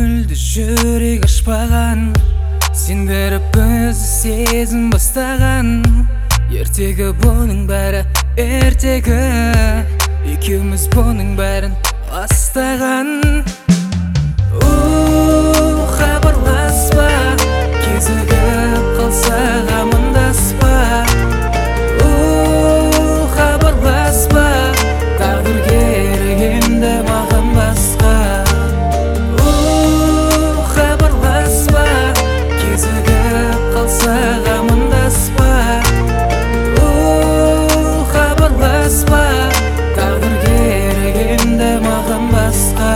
көңілді жүрек ашпаған, сен беріп өзі сезім бастаған. Ертегі бұның бәрі ертегі, екеуміз бұның бәрін бастаған. Хабарласпа, кезігіп қалсақ амандаспа. Хабарласпа, тағдыр керек енді маған басқа. Хабарласпа, кезігіп қалсақ амандаспа. Хабарласпа, тағдыр керек енді маған басқа.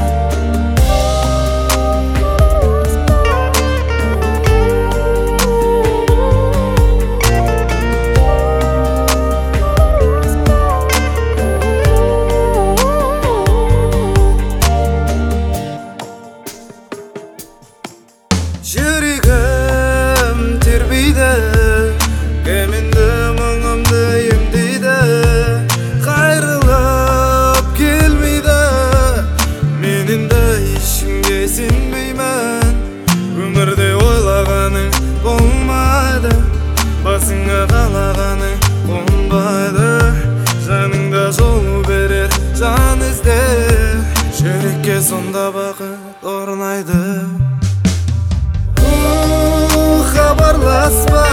Жүрегім тербейді, кімінді мұңымды емдейді. Қайрылып келмейді, мен енді ешкімге сенбеймін. Өмірде ойлағаның болмайды, басыңа қалағаның қонбайды. Жаныңда жол берер жан ізде, жүрекке сонда бақыт орнайды. Хабарласпа,